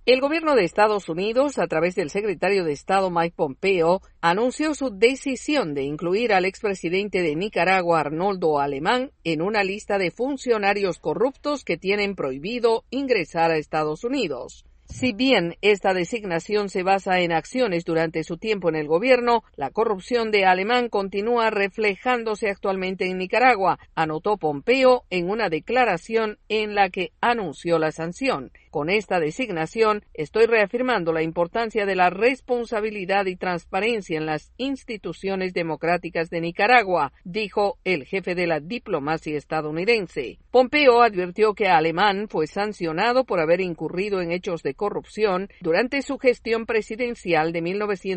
El gobierno de Estados Unidos, a través del secretario de Estado Mike Pompeo, anunció su decisión de incluir al expresidente de Nicaragua, Arnoldo Alemán, en una lista de funcionarios corruptos que tienen prohibido ingresar a Estados Unidos. Si bien esta designación se basa en acciones durante su tiempo en el gobierno, la corrupción de Alemán continúa reflejándose actualmente en Nicaragua, anotó Pompeo en una declaración en la que anunció la sanción. Con esta designación, estoy reafirmando la importancia de la responsabilidad y transparencia en las instituciones democráticas de Nicaragua, dijo el jefe de la diplomacia estadounidense. Pompeo advirtió que Alemán fue sancionado por haber incurrido en hechos de corrupción durante su gestión presidencial de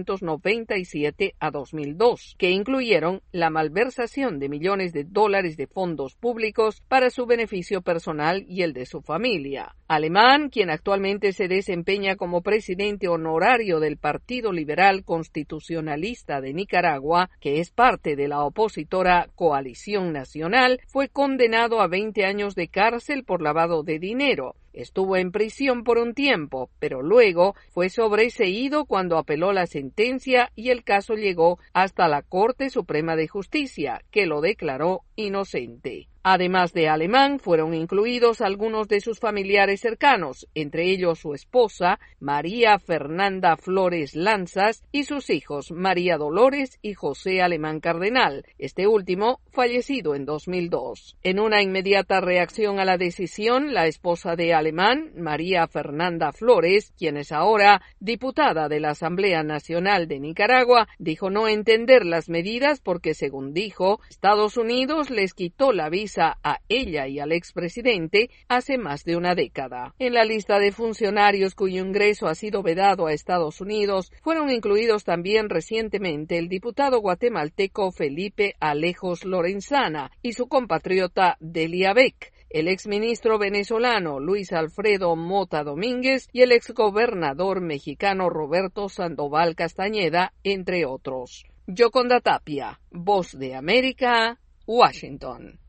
1997 a 2002, que incluyeron la malversación de millones de dólares de fondos públicos para su beneficio personal y el de su familia. Alemán, quien actualmente se desempeña como presidente honorario del Partido Liberal Constitucionalista de Nicaragua, que es parte de la opositora Coalición Nacional, fue condenado a 20 años de cárcel por lavado de dinero. Estuvo en prisión por un tiempo, pero luego fue sobreseído cuando apeló la sentencia y el caso llegó hasta la Corte Suprema de Justicia, que lo declaró inocente. Además de Alemán, fueron incluidos algunos de sus familiares cercanos, entre ellos su esposa, María Fernanda Flores Lanzas, y sus hijos, María Dolores y José Alemán Cardenal, este último fallecido en 2002. En una inmediata reacción a la decisión, la esposa de Alemán, María Fernanda Flores, quien es ahora diputada de la Asamblea Nacional de Nicaragua, dijo no entender las medidas porque, según dijo, Estados Unidos les quitó la visa a ella y al expresidente hace más de una década. En la lista de funcionarios cuyo ingreso ha sido vedado a Estados Unidos fueron incluidos también recientemente el diputado guatemalteco Felipe Alejos Lorenzana y su compatriota Delia Beck, el exministro venezolano Luis Alfredo Mota Domínguez y el exgobernador mexicano Roberto Sandoval Castañeda, entre otros. Yoconda Tapia, Voz de América, Washington.